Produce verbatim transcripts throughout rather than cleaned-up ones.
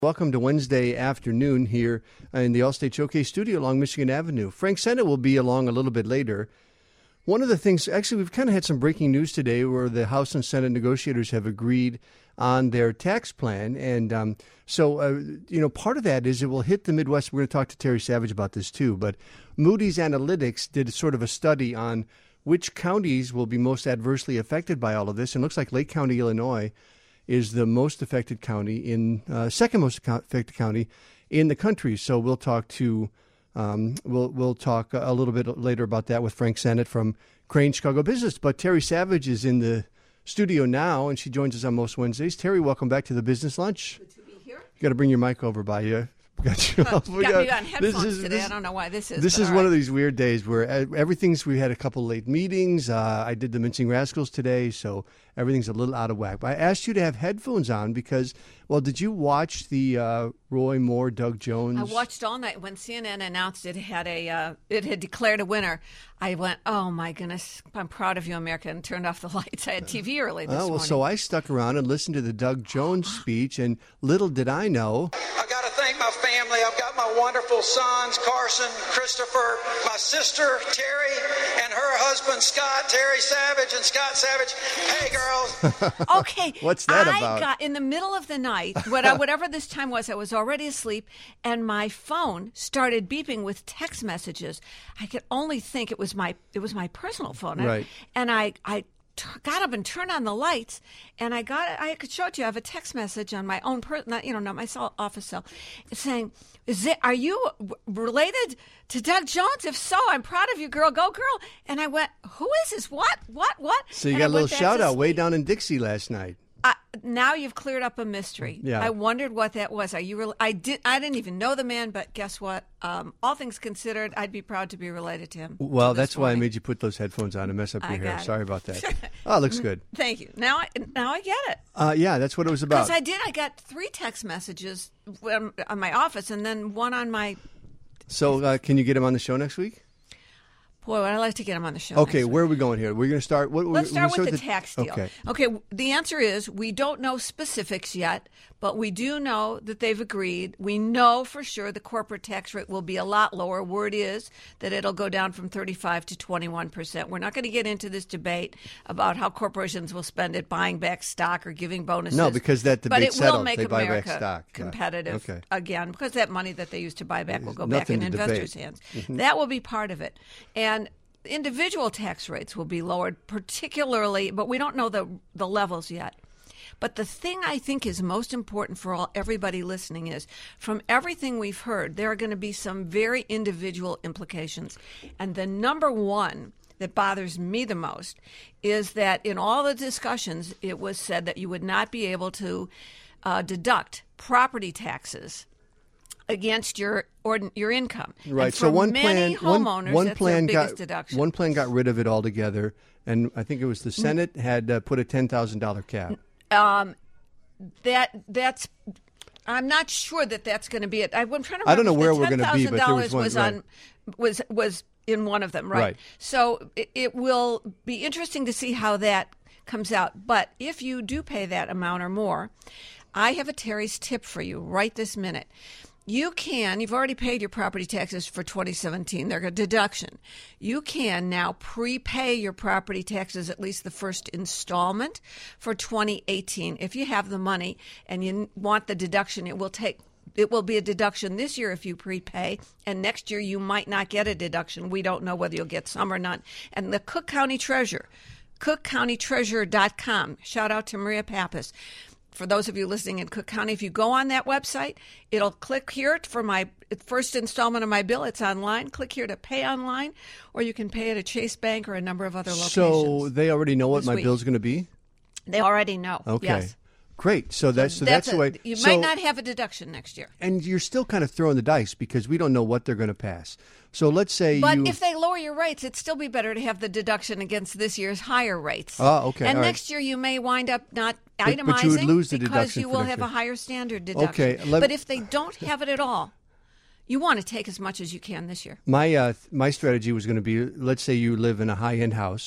Welcome to Wednesday afternoon here in the Allstate Showcase studio along Michigan Avenue. Frank Sennett will be along a little bit later. One of the things, actually, we've kind of had some breaking news today where the House and Senate negotiators have agreed on their tax plan. And um, so, uh, you know, part of that is it will hit the Midwest. We're going to talk to Terry Savage about this, too. But Moody's Analytics did sort of a study on which counties will be most adversely affected by all of this. And it looks like Lake County, Illinois, is the most affected county in uh, second most affected county in the country. So we'll talk to um, we'll we'll talk a little bit later about that with Frank Sennett from Crane Chicago Business. But Terry Savage is in the studio now, and she joins us on most Wednesdays. Terry, welcome back to the Business Lunch. Good to be here. You got to bring your mic over by you. Got you. Got me on headphones is, today. This, I don't know why this is. This is one right. of these weird days where everything's. We had a couple late meetings. Uh, I did the Mincing Rascals today, so everything's a little out of whack. But I asked you to have headphones on because, well, did you watch the uh, Roy Moore, Doug Jones? I watched all night when C N N announced it had a uh, it had declared a winner. I went, oh my goodness, I'm proud of you, America, and turned off the lights. I had T V early this oh, well, morning. So I stuck around and listened to the Doug Jones speech, and little did I know. I got to thank my family. I've got my wonderful sons, Carson, Christopher, my sister, Terry, and her husband, Scott, Terry Savage, and Scott Savage. Hey, girls. Okay. What's that I about? I got in the middle of the night, whatever this time was, I was already asleep, and my phone started beeping with text messages. I could only think it was my it was my personal phone. Right. And I I t- got up and turned on the lights, and I got I could show it to you. I have a text message on my own per, not you know not my cell, office cell, saying, "Is it are you related to Doug Jones? If so, I'm proud of you, girl. Go, girl." And I went, "Who is this? What? What? What?" So you and got I a little went back shout to out way sleep. down in Dixie last night. I, now you've cleared up a mystery. Yeah. I wondered what that was. Are you? Re- I did. I didn't even know the man, but guess what? Um, all things considered, I'd be proud to be related to him. Well, this that's why I morning. made you put those headphones on and mess up your I hair. got it. Sorry about that. Oh, it looks good. Thank you. Now, I now I get it. Uh, yeah, that's what it was about. Because I did. I got three text messages um, on my office, and then one on my. So, uh, can you get him on the show next week? Boy, I'd like to get him on the show. Okay, next week. where are we going here? We're going to start. What, Let's we, start we with the, the tax deal. Okay. Okay, the answer is we don't know specifics yet, but we do know that they've agreed. We know for sure the corporate tax rate will be a lot lower. Word is that it'll go down from thirty-five to twenty-one percent. We're not going to get into this debate about how corporations will spend it buying back stock or giving bonuses. No, because that but debate's it will settled. make They buy back America stock. Yeah. competitive Okay. again, because that money that they used to buy back will go There's back in nothing to investors' debate. hands. Mm-hmm. That will be part of it. And individual tax rates will be lowered, particularly, but we don't know the the levels yet. But the thing I think is most important for all everybody listening is, from everything we've heard, there are going to be some very individual implications. And the number one that bothers me the most is that in all the discussions, it was said that you would not be able to uh, deduct property taxes against your or your income. Right. And So for one many plan, one, homeowners, one that's plan their got biggest deduction. one plan got rid of it altogether, and I think it was the Mm. Senate had uh, put a ten thousand dollar cap. Um, that that's. I'm not sure that that's going to be it. I, I'm trying to. Remember I don't know if where the we're going to be, but there was one. was right. on was was in one of them, right? Right. So it, it will be interesting to see how that comes out. But if you do pay that amount or more, I have a Terry's tip for you right this minute. You can, you've already paid your property taxes for twenty seventeen. They're a deduction. You can now prepay your property taxes, at least the first installment, for twenty eighteen. If you have the money and you want the deduction, it will take it will be a deduction this year if you prepay, and next year you might not get a deduction. We don't know whether you'll get some or none. And the Cook County Treasurer, cook county treasurer dot com, shout out to Maria Pappas. For those of you listening in Cook County, if you go on that website, it'll click here for my first installment of my bill. It's online. Click here to pay online, or you can pay at a Chase Bank or a number of other locations. So they already know what this my week. bill's going to be? They already know. Okay. Yes. Great. So that's so that's, a- the way. You so, might not have a deduction next year. And you're still kind of throwing the dice because we don't know what they're going to pass. So let's say But you. if they lower your rates, it'd still be better to have the deduction against this year's higher rates. Oh, okay, And all right. next year you may wind up not But- itemizing but you would lose the because deduction you for will next have year. a higher standard deduction. Okay, let- but if they don't have it at all, you want to take as much as you can this year. My uh, my strategy was going to be, let's say you live in a high end house,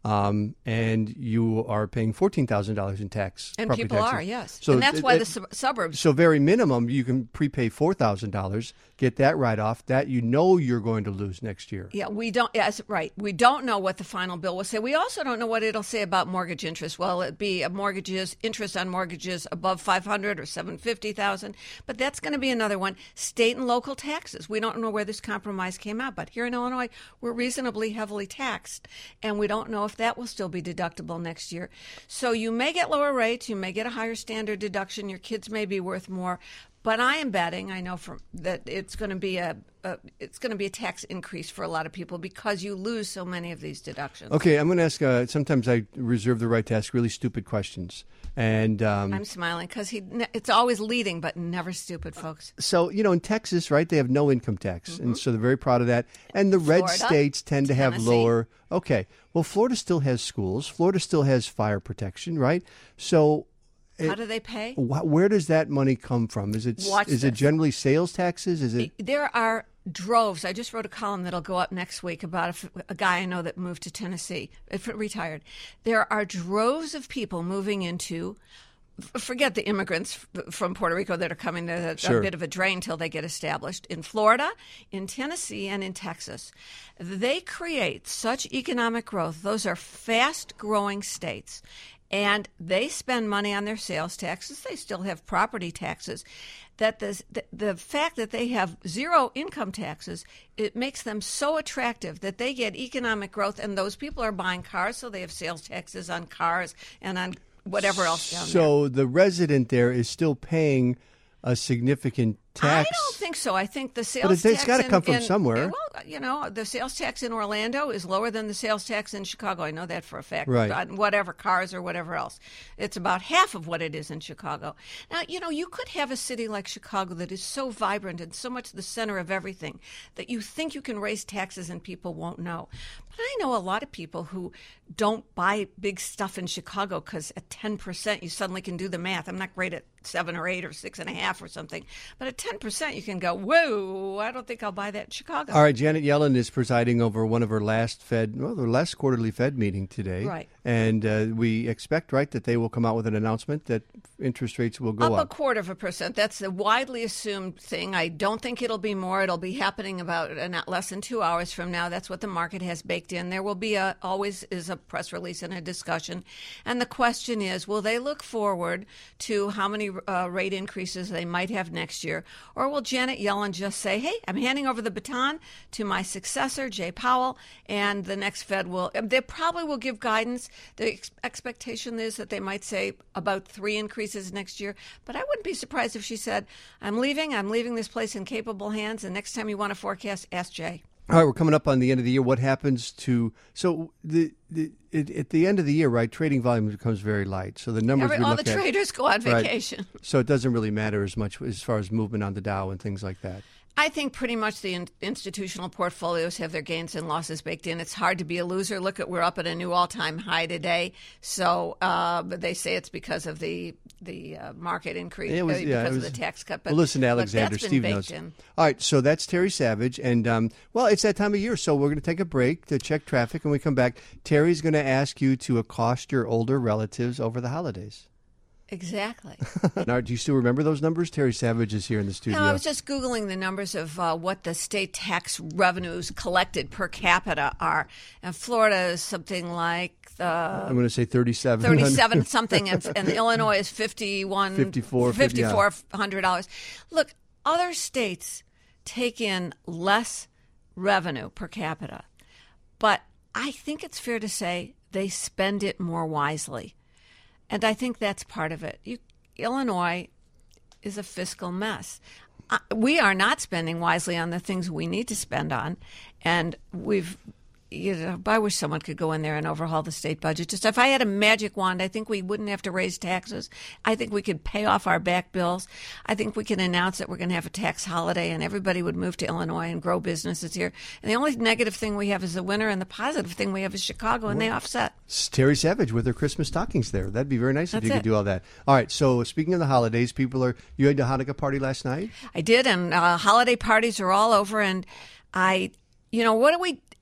Um, and you are paying fourteen thousand dollars in tax. And property people taxes. are, yes. So and that's th- why th- the sub- suburbs. So very minimum, you can prepay four thousand dollars, get that write-off, that you know you're going to lose next year. Yeah, we don't, yes, right. We don't know what the final bill will say. We also don't know what it'll say about mortgage interest. Will it be a mortgages, interest on mortgages above five hundred or seven hundred fifty thousand? But that's going to be another one. State and local taxes. We don't know where this compromise came out, but here in Illinois, we're reasonably heavily taxed, and we don't know if that will still be deductible next year. So you may get lower rates, you may get a higher standard deduction, your kids may be worth more, but I am betting, I know from that it's going to be a, a it's going to be a tax increase for a lot of people because you lose so many of these deductions. Okay, I'm going to ask. Uh, sometimes I reserve the right to ask really stupid questions, and um, I'm smiling because he it's always leading, but never stupid, folks. So you know, in Texas, right, they have no income tax, Mm-hmm. and so they're very proud of that. And the red Florida, states tend to have Tennessee. lower. Okay, well, Florida still has schools. Florida still has fire protection, right? So. How do they pay? Wh- Where does that money come from? Is it Watch is it this. generally sales taxes? Is it? There are droves. I just wrote a column that'll go up next week about a, f- a guy I know that moved to Tennessee, if retired. There are droves of people moving into. f- Forget the immigrants f- from Puerto Rico that are coming to a, Sure. a bit of a drain till they get established. In Florida, in Tennessee, and in Texas, they create such economic growth. Those are fast-growing states. And they spend money on their sales taxes. They still have property taxes. That the, the the fact that they have zero income taxes, it makes them so attractive that they get economic growth, and those people are buying cars, so they have sales taxes on cars and on whatever else down there. So the resident there is still paying a significant tax. I don't think so. I think the sales But it- tax it's gotta in- come from in- somewhere. Well, you know, the sales tax in Orlando is lower than the sales tax in Chicago. I know that for a fact. Right. On whatever cars or whatever else, it's about half of what it is in Chicago. Now, you know, you could have a city like Chicago that is so vibrant and so much the center of everything that you think you can raise taxes and people won't know. But I know a lot of people who don't buy big stuff in Chicago because at ten percent you suddenly can do the math. I'm not great at seven or eight or six and a half or something, but at ten percent you can go, whoa, I don't think I'll buy that in Chicago. All right, Janet Yellen is presiding over one of her last Fed, well, the last quarterly Fed meeting today. Right. And uh, we expect, right, that they will come out with an announcement that interest rates will go Up up. a quarter of a percent. That's the widely assumed thing. I don't think it'll be more. It'll be happening about uh, not less than two hours from now. That's what the market has baked in. There will be a always is a press release and a discussion. And the question is, will they look forward to how many uh, rate increases they might have next year? Or will Janet Yellen just say, hey, I'm handing over the baton to my successor, Jay Powell, and the next Fed will, they probably will give guidance. The ex- expectation is that they might say about three increases next year. But I wouldn't be surprised if she said, I'm leaving, I'm leaving this place in capable hands, and next time you want to forecast, ask Jay. All right, we're coming up on the end of the year. What happens to so the, the it, at the end of the year, right? Trading volume becomes very light. So the numbers Every, we all look the at, traders go on right, vacation. so it doesn't really matter as much as far as movement on the Dow and things like that. I think pretty much the in- institutional portfolios have their gains and losses baked in. It's hard to be a loser. Look at we're up at a new all-time high today. So, uh, but they say it's because of the the uh, market increase, It was- uh, yeah, because it of was- the tax cut. But Well, listen to look, Alexander. that's been Steve baked knows. in. All right, so that's Terry Savage, and um, well, it's that time of year, so we're going to take a break to check traffic, and when we come back, Terry's going to ask you to accost your older relatives over the holidays. Exactly. Now, do you still remember those numbers? Terry Savage is here in the studio. No, I was just Googling the numbers of uh, what the state tax revenues collected per capita are. And Florida is something like the I'm going to say thirty-seven. thirty-seven something, and, and Illinois is fifty-one, fifty-four, fifty-four hundred dollars. Look, other states take in less revenue per capita, but I think it's fair to say they spend it more wisely. And I think that's part of it. You, Illinois is a fiscal mess. Uh, we are not spending wisely on the things we need to spend on. And we've, you know, I wish someone could go in there and overhaul the state budget. Just if I had a magic wand, I think we wouldn't have to raise taxes. I think we could pay off our back bills. I think we can announce that we're going to have a tax holiday and everybody would move to Illinois and grow businesses here. And the only negative thing we have is the winter, and the positive thing we have is Chicago, and they offset. It's Terry Savage with her Christmas stockings there. That'd be very nice if That's you could it. do all that. All right, so speaking of the holidays, people are, you had the Hanukkah party last night? I did, and uh, holiday parties are all over. And I, you know, what do we?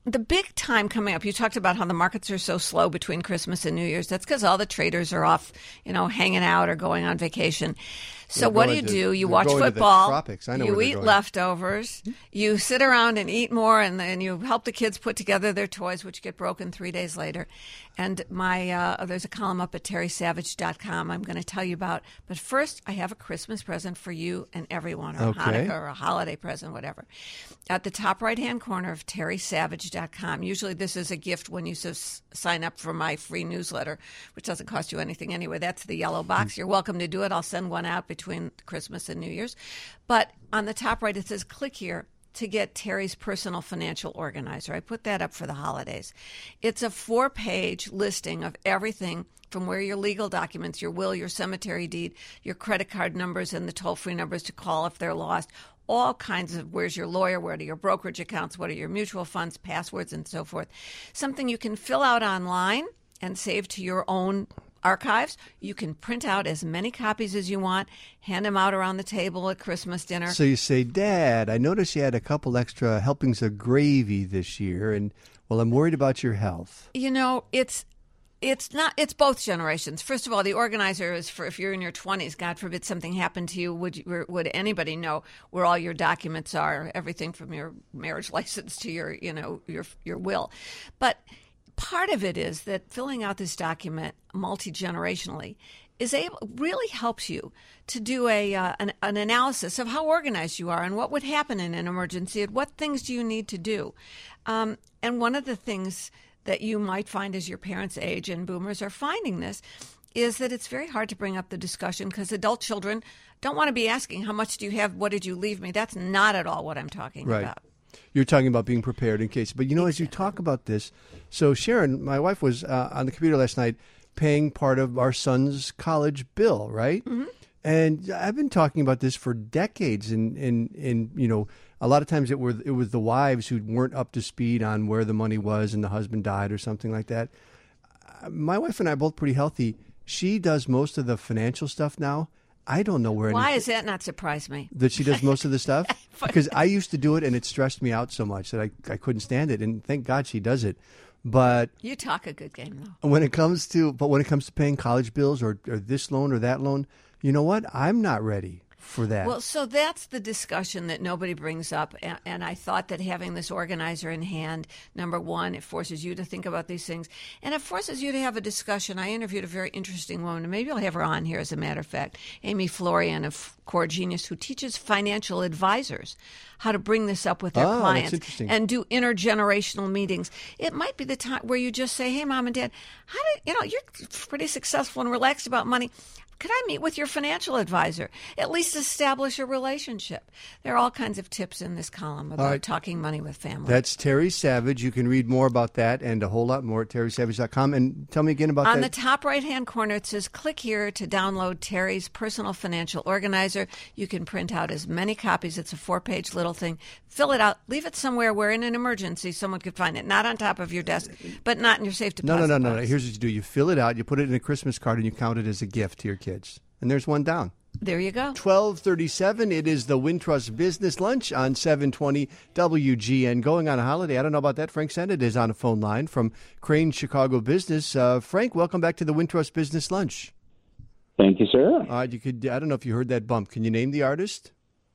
the big time coming up, you talked about how the markets are so slow between Christmas and New Year's. That's because all the traders are off, you know, hanging out or going on vacation. So They're what do you going do? to- You they're watch going to the football. tropics. I know you where they're eat going. leftovers. You sit around and eat more, and then you help the kids put together their toys, which get broken three days later. And my uh, there's a column up at terry savage dot com I'm going to tell you about. But first, I have a Christmas present for you and everyone, or Okay. Hanukkah, or a holiday present, whatever. At the top right-hand corner of terry savage dot com. Usually this is a gift when you s- sign up for my free newsletter, which doesn't cost you anything anyway. That's the yellow box. You're welcome to do it. I'll send one out between Christmas and New Year's. But on the top right, it says click here to get Terry's personal financial organizer. I put that up for the holidays. It's a four-page listing of everything from where your legal documents, your will, your cemetery deed, your credit card numbers, and the toll-free numbers to call if they're lost. All kinds of where's your lawyer, where are your brokerage accounts, what are your mutual funds, passwords, and so forth. Something you can fill out online and save to your own archives. You can print out as many copies as you want, hand them out around the table at Christmas dinner. So you say, Dad, I noticed you had a couple extra helpings of gravy this year, and, well, I'm worried about your health. You know, it's it's not it's both generations. First of all, the organizer is for if you're in your twenties, God forbid something happened to you, would you, would anybody know where all your documents are, everything from your marriage license to your, you know, your your will. But part of it is that filling out this document multi-generationally is able really helps you to do a uh, an, an analysis of how organized you are and what would happen in an emergency and what things do you need to do. Um, and one of the things that you might find as your parents age, and boomers are finding this, is that it's very hard to bring up the discussion because adult children don't want to be asking, how much do you have? What did you leave me? That's not at all what I'm talking Right. about. You're talking about being prepared in case. But, you know, as you talk about this, so Sharon, my wife was uh, on the computer last night paying part of our son's college bill, right? Mm-hmm. And I've been talking about this for decades. And, and, and you know, a lot of times it were it was the wives who weren't up to speed on where the money was and the husband died or something like that. Uh, My wife and I are both pretty healthy. She does most of the financial stuff now. I don't know where. Why anything- does that not surprise me? that she does most of the stuff? Because I used to do it and it stressed me out so much that I, I couldn't stand it. And thank God she does it. But You talk a good game, though. when it comes to but when it comes to paying college bills or, or this loan or that loan, you know what? I'm not ready for that. Well, so that's the discussion that nobody brings up. And, and I thought that having this organizer in hand, number one, it forces you to think about these things. And it forces you to have a discussion. I interviewed a very interesting woman, and maybe I'll have her on here as a matter of fact, Amy Florian of Core Genius, who teaches financial advisors how to bring this up with their Oh, that's clients interesting. and do intergenerational meetings. It might be the time where you just say, hey, Mom and Dad, how did, you know, you're pretty successful and relaxed about money. Could I meet with your financial advisor? At least establish a relationship. There are all kinds of tips in this column about right. talking money with family. That's Terry Savage. You can read more about that and a whole lot more at terry savage dot com. And tell me again about On that. the top right-hand corner, it says, click here to download Terry's personal financial organizer. You can print out as many copies. It's a four-page little thing. Fill it out. Leave it somewhere where in an emergency someone could find it. Not on top of your desk, but not in your safe no, deposit no, no, no, no. box. Here's what you do. You fill it out, you put it in a Christmas card, and you count it as a gift to your kids. And there's one down. There you go. twelve thirty-seven. It is the Wintrust Business Lunch on seven twenty W G N. Going on a holiday. I don't know about that. Frank Sennett is on a phone line from Crane Chicago Business. Uh, Frank, welcome back to the Wintrust Business Lunch. Thank you, sir. All right, you could. I don't know if you heard that bump. Can you name the artist?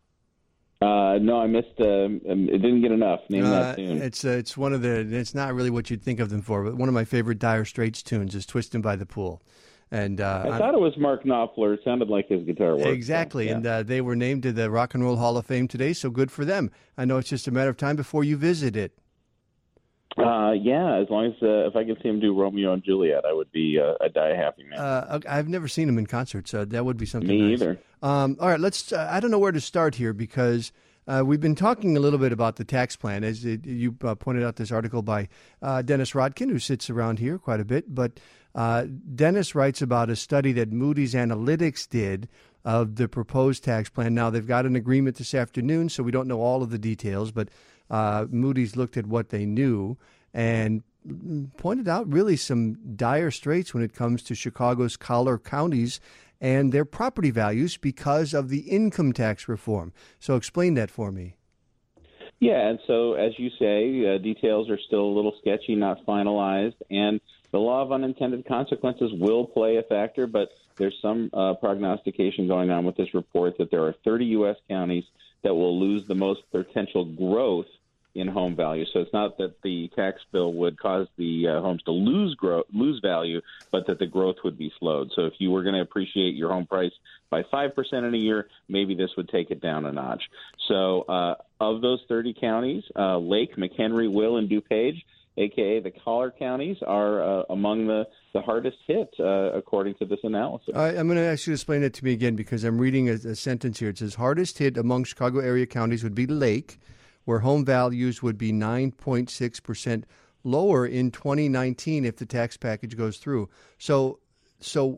Uh, no, I missed. Uh, um, it didn't get enough. Name Uh, that tune. it's uh, it's one of the. It's not really what you'd think of them for, but one of my favorite Dire Straits tunes is "Twistin' by the Pool," and uh, I thought it was Mark Knopfler. It sounded like his guitar work. exactly, So, yeah. and uh, they were named to the Rock and Roll Hall of Fame today. So good for them. I know it's just a matter of time before you visit it. Uh, yeah, as long as uh, if I could see him do Romeo and Juliet, I would be uh, a die happy man. Uh, I've never seen him in concert, so that would be something. Me nice. either. Um, all right, let's. Uh, I don't know where to start here because uh, we've been talking a little bit about the tax plan, as it, you uh, pointed out. This article by uh, Dennis Rodkin, who sits around here quite a bit. But uh, Dennis writes about a study that Moody's Analytics did of the proposed tax plan. Now they've got an agreement this afternoon, so we don't know all of the details, but uh, Moody's looked at what they knew and pointed out really some dire straits when it comes to Chicago's collar counties and their property values because of the income tax reform. So explain that for me. Yeah, and so as you say, uh, details are still a little sketchy, not finalized, and the law of unintended consequences will play a factor, but there's some uh, prognostication going on with this report that there are thirty U S counties that will lose the most potential growth in home value. So it's not that the tax bill would cause the uh, homes to lose growth, lose value, but that the growth would be slowed. So if you were going to appreciate your home price by five percent in a year, maybe this would take it down a notch. So uh, of those thirty counties, uh, Lake, McHenry, Will, and DuPage, a k a the collar counties, are uh, among the, the hardest hit, uh, according to this analysis. I, I'm going to ask you to explain it to me again because I'm reading a, a sentence here. It says, hardest hit among Chicago area counties would be Lake, where home values would be nine point six percent lower in twenty nineteen if the tax package goes through. So so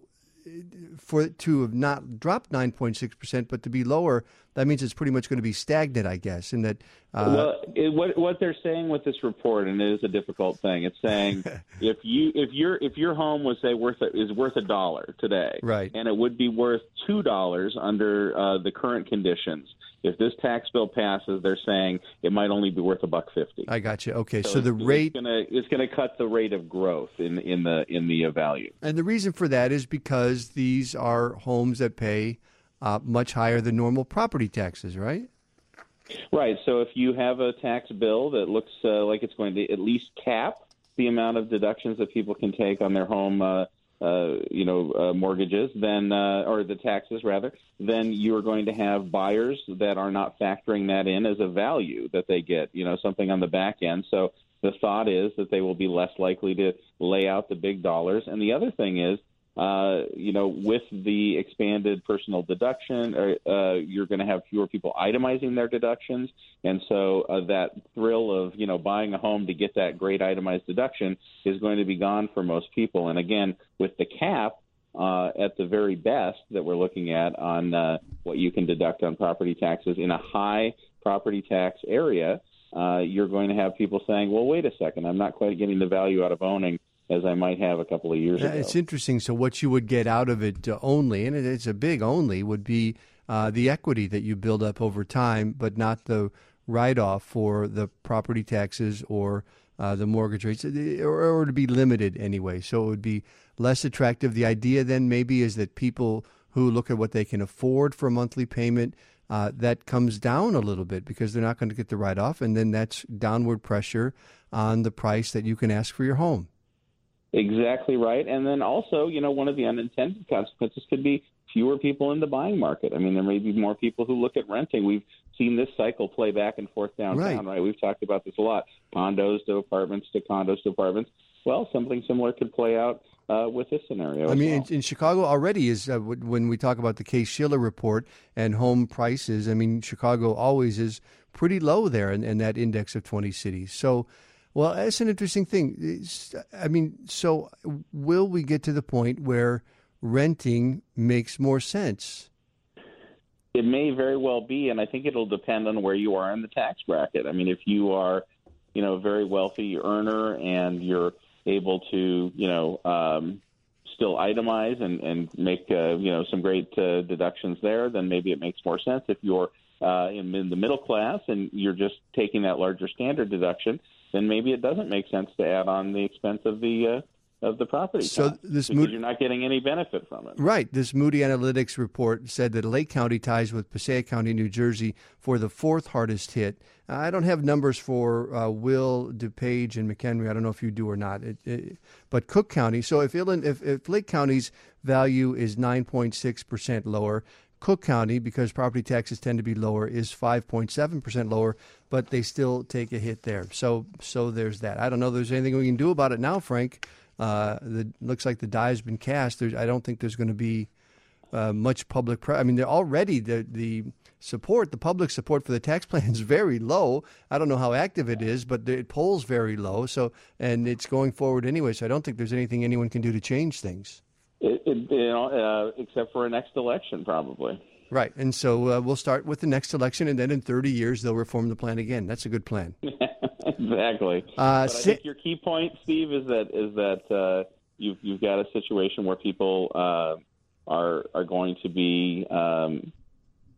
for it to have not dropped nine point six percent, but to be lower, that means it's pretty much going to be stagnant, I guess. And that uh, well, it, what what they're saying with this report, and it is a difficult thing. It's saying if you if your if your home was say worth a, is worth a dollar today, right, and it would be worth two dollars under uh, the current conditions. If this tax bill passes, they're saying it might only be worth a buck fifty. I got you. Okay, so, so the it's, rate it's gonna it's gonna cut the rate of growth in in the in the uh, value. And the reason for that is because these are homes that pay uh, much higher than normal property taxes, right? Right. So if you have a tax bill that looks uh, like it's going to at least cap the amount of deductions that people can take on their home. Uh, Uh, you know, uh, mortgages, then uh, or the taxes rather, then you're going to have buyers that are not factoring that in as a value that they get, you know, something on the back end. So the thought is that they will be less likely to lay out the big dollars. And the other thing is, uh, you know, with the expanded personal deduction, uh, you're going to have fewer people itemizing their deductions. And so uh, that thrill of, you know, buying a home to get that great itemized deduction is going to be gone for most people. And again, with the cap uh, at the very best that we're looking at on uh, what you can deduct on property taxes in a high property tax area, uh, you're going to have people saying, well, wait a second, I'm not quite getting the value out of owning as I might have a couple of years yeah, ago. It's interesting. So what you would get out of it uh, only, and it's a big only, would be uh, the equity that you build up over time, but not the write-off for the property taxes or uh, the mortgage rates, or, or to be limited anyway. So it would be less attractive. The idea then maybe is that people who look at what they can afford for a monthly payment, uh, that comes down a little bit because they're not going to get the write-off, and then that's downward pressure on the price that you can ask for your home. Exactly right. And then also, you know, one of the unintended consequences could be fewer people in the buying market. I mean, there may be more people who look at renting. We've seen this cycle play back and forth downtown, right? right? We've talked about this a lot. Condos to apartments to condos to apartments. Well, something similar could play out uh, with this scenario. I mean, well. in, in Chicago already is uh, when we talk about the Case-Shiller report and home prices. I mean, Chicago always is pretty low there in, in that index of twenty cities. So, well, that's an interesting thing. It's, I mean, so will we get to the point where renting makes more sense? It may very well be, and I think it'll depend on where you are in the tax bracket. I mean, if you are, you know, a very wealthy earner and you're able to, you know, um, still itemize and, and make, uh, you know, some great uh, deductions there, then maybe it makes more sense. If you're uh, in, in the middle class and you're just taking that larger standard deduction, then maybe it doesn't make sense to add on the expense of the uh, of the property so tax this because Mood- you're not getting any benefit from it. Right. This Moody Analytics report said that Lake County ties with Passaic County, New Jersey, for the fourth hardest hit. I don't have numbers for uh, Will, DuPage, and McHenry. I don't know if you do or not. It, it, but Cook County. So if, if if Lake County's value is nine point six percent lower, Cook County, because property taxes tend to be lower, is five point seven percent lower, but they still take a hit there. So so there's that. I don't know if there's anything we can do about it now, Frank. Uh, the looks like the die has been cast. There's, I don't think there's going to be uh, much public pressure. I mean, they're already the the support, the public support for the tax plan is very low. I don't know how active it is, but it polls very low. So, and it's going forward anyway. So I don't think there's anything anyone can do to change things. It, it, you know, uh, except for a next election, probably. Right, and so uh, we'll start with the next election, and then in thirty years they'll reform the plan again. That's a good plan. Exactly. Uh, but I think your key point, Steve, is that is that uh, you've you've got a situation where people uh, are are going to be um,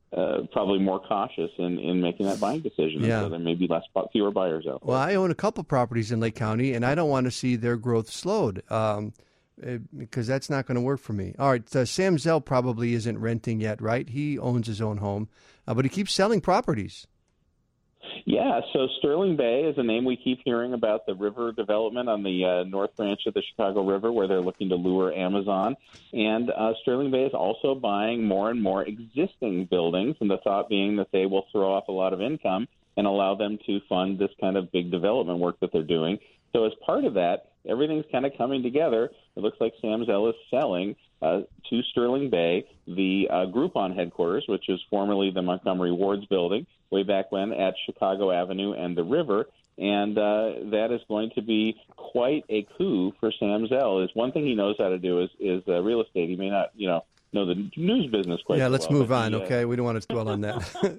uh, probably more cautious in, in making that buying decision. Yeah. And so there may be less fewer buyers out there. Well, I own a couple properties in Lake County, and I don't want to see their growth slowed um, eh, because that's not going to work for me. All right, uh, Sam Zell probably isn't renting yet, right? He owns his own home, uh, but he keeps selling properties. Yeah, so Sterling Bay is a name we keep hearing about, the river development on the uh, north branch of the Chicago River where they're looking to lure Amazon. And uh, Sterling Bay is also buying more and more existing buildings, and the thought being that they will throw off a lot of income and allow them to fund this kind of big development work that they're doing. So as part of that, everything's kind of coming together. It looks like Sam Zell is selling uh, to Sterling Bay the uh, Groupon headquarters, which is formerly the Montgomery Wards building, way back when at Chicago Avenue and the River. And uh, that is going to be quite a coup for Sam Zell. Is one thing he knows how to do is, is uh, real estate. He may not, you know, know the news business quite Yeah, so let's well, move but on, he, uh, okay? We don't want to dwell on that.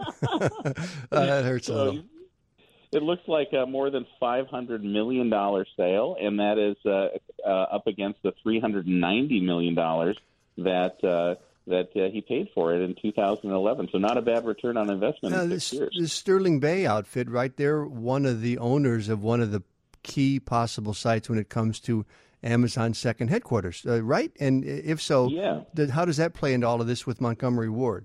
uh, that hurts a so little. It looks like a more than five hundred million dollars sale, and that is uh, uh, up against the three hundred ninety million dollars that uh, that uh, he paid for it in two thousand eleven. So not a bad return on investment Now, in this, six years. this Sterling Bay outfit, right? They're one of the owners of one of the key possible sites when it comes to Amazon's second headquarters, uh, right? And if so, Yeah. th- how does that play into all of this with Montgomery Ward?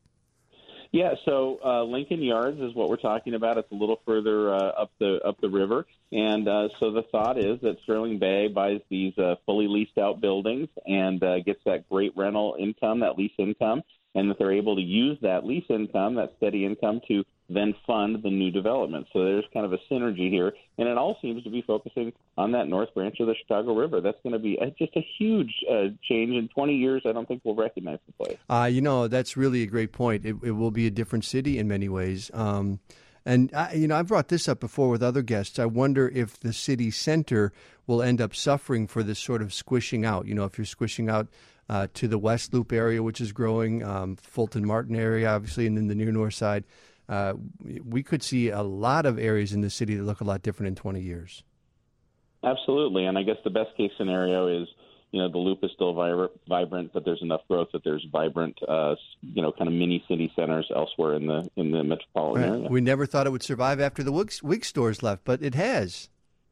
Yeah, so uh, Lincoln Yards is what we're talking about. It's a little further uh, up the up the river, and uh, so the thought is that Sterling Bay buys these uh, fully leased out buildings and uh, gets that great rental income, that lease income, and that they're able to use that lease income, that steady income, to then fund the new development. So there's kind of a synergy here, and it all seems to be focusing on that north branch of the Chicago River. That's going to be a, just a huge uh, change. In twenty years, I don't think we'll recognize the place. Uh, you know, that's really a great point. It, it will be a different city in many ways. Um, and, I, you know, I've brought this up before with other guests. I wonder if the city center will end up suffering for this sort of squishing out. You know, if you're squishing out uh, to the West Loop area, which is growing, um, Fulton Martin area, obviously, and then the near north side. Uh, we could see a lot of areas in the city that look a lot different in twenty years. Absolutely, and I guess the best case scenario is, you know, the Loop is still vibra- vibrant, but there's enough growth that there's vibrant, uh, you know, kind of mini city centers elsewhere in the in the metropolitan Right. area. We never thought it would survive after the Wig, Wig stores left, but it has.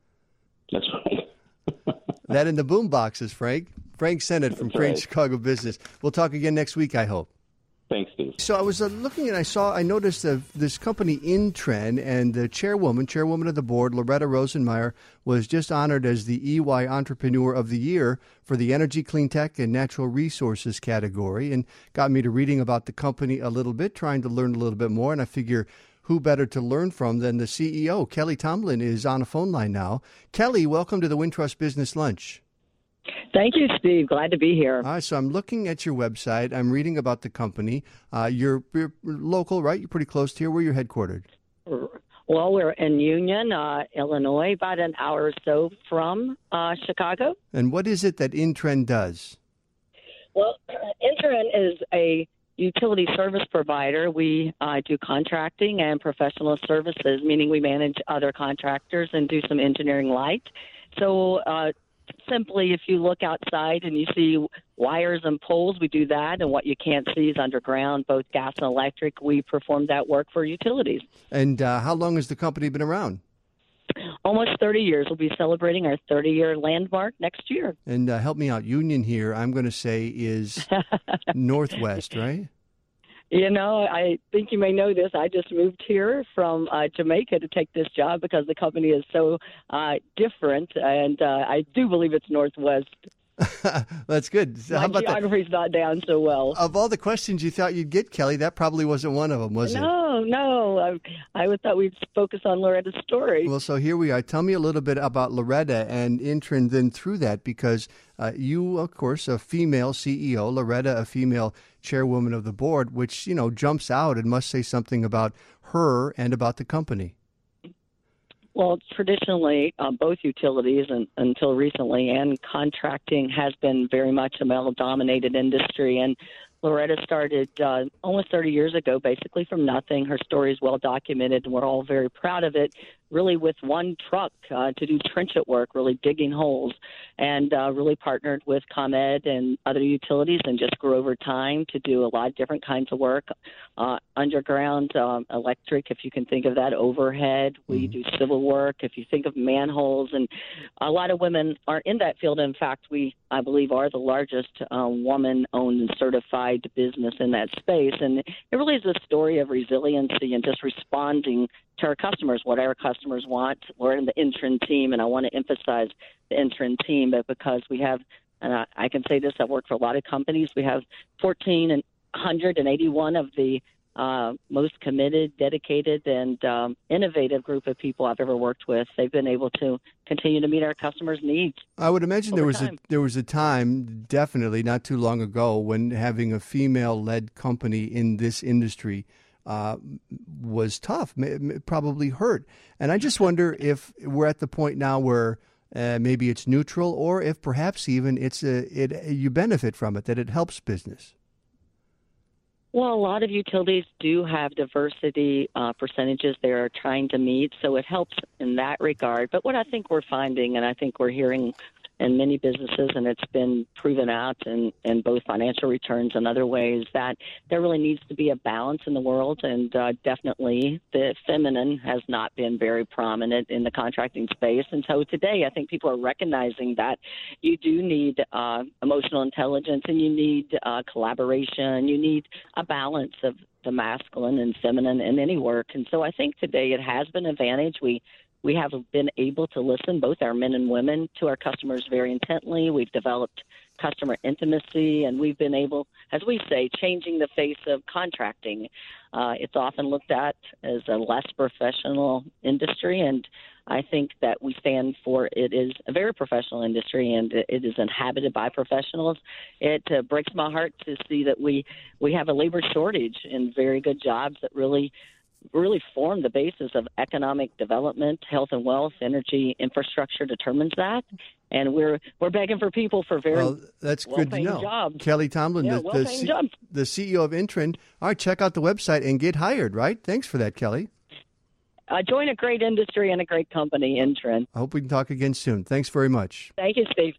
That's right. That in the boom boxes, Frank. Frank Sennett from That's Crane right. Chicago Business. We'll talk again next week, I hope. Thanks, Steve. So I was uh, looking and I saw, I noticed uh, this company Intren, and the chairwoman, chairwoman of the board, Loretta Rosenmeyer, was just honored as the E Y Entrepreneur of the Year for the Energy, Clean Tech, and Natural Resources category, and got me to reading about the company a little bit, trying to learn a little bit more, and I figure who better to learn from than the C E O. Kelly Tomlin is on a phone line now. Kelly, welcome to the Wintrust Business Lunch. Thank you, Steve. Glad to be here. All right, so I'm looking at your website. I'm reading about the company. Uh, you're, you're local, right? You're pretty close to here. Where are you headquartered? Well, we're in Union, uh, Illinois, about an hour or so from uh, Chicago. And what is it that Intren does? Well, Intren is a utility service provider. We uh, do contracting and professional services, meaning we manage other contractors and do some engineering light. So uh, simply, if you look outside and you see wires and poles, we do that. And what you can't see is underground, both gas and electric. We perform that work for utilities. And uh, how long has the company been around? Almost thirty years. We'll be celebrating our thirty-year landmark next year. And uh, help me out. Union here, I'm going to say, is northwest, right? You know, I think you may know this. I just moved here from uh, Jamaica to take this job because the company is so uh, different, and uh, I do believe it's northwest. That's good. So My how about that? geography's not down so well. Of all the questions you thought you'd get, Kelly, that probably wasn't one of them, was it? No, no. I, I would thought we'd focus on Loretta's story. Well, so here we are. Tell me a little bit about Loretta and Intren then through that, because uh, you, of course, a female C E O, Loretta, a female chairwoman of the board, which, you know, jumps out and must say something about her and about the company. Well, traditionally, uh, both utilities and until recently and contracting has been very much a male-dominated industry. And Loretta started uh, almost thirty years ago, basically from nothing. Her story is well documented, and we're all very proud of it. really with one truck uh, to do trenchant work, really digging holes, and uh, really partnered with ComEd and other utilities and just grew over time to do a lot of different kinds of work, uh, underground um, electric, if you can think of that, overhead. We mm-hmm. do civil work, if you think of manholes, and a lot of women are in that field. In fact, we, I believe, are the largest uh, woman-owned and certified business in that space, and it really is a story of resiliency and just responding to our customers, what our customers want. We're in the Intren team, and I want to emphasize the Intren team, but because we have, and I, I can say this, I've worked for a lot of companies, we have one thousand four hundred eighty-one of the uh, most committed, dedicated, and um, innovative group of people I've ever worked with. They've been able to continue to meet our customers' needs. I would imagine there was time. a there was a time, definitely not too long ago, when having a female-led company in this industry Uh, was tough, it probably hurt. And I just wonder if we're at the point now where uh, maybe it's neutral, or if perhaps even it's a, it you benefit from it, that it helps business. Well, a lot of utilities do have diversity uh, percentages they are trying to meet, so it helps in that regard. But what I think we're finding, and I think we're hearing in many businesses, and it's been proven out in, in both financial returns and other ways, that there really needs to be a balance in the world. And uh, definitely the feminine has not been very prominent in the contracting space. And so today I think people are recognizing that you do need uh, emotional intelligence, and you need uh, collaboration. You need a balance of the masculine and feminine in any work. And so I think today it has been an advantage. We We have been able to listen, both our men and women, to our customers very intently. We've developed customer intimacy, and we've been able, as we say, changing the face of contracting. Uh, it's often looked at as a less professional industry, and I think that we stand for it is a very professional industry, and it is inhabited by professionals. It uh, breaks my heart to see that we, we have a labor shortage in very good jobs that really really form the basis of economic development. Health and wealth, energy infrastructure determines that, and we're we're begging for people for very well, that's good to know. Jobs. Kelly Tomlin, yeah, the, the, C- the C E O of Intren. All right, check out the website and get hired, right? Thanks for that, Kelly. Uh, join a great industry and a great company, Intren. I hope we can talk again soon. Thanks very much. Thank you, Steve.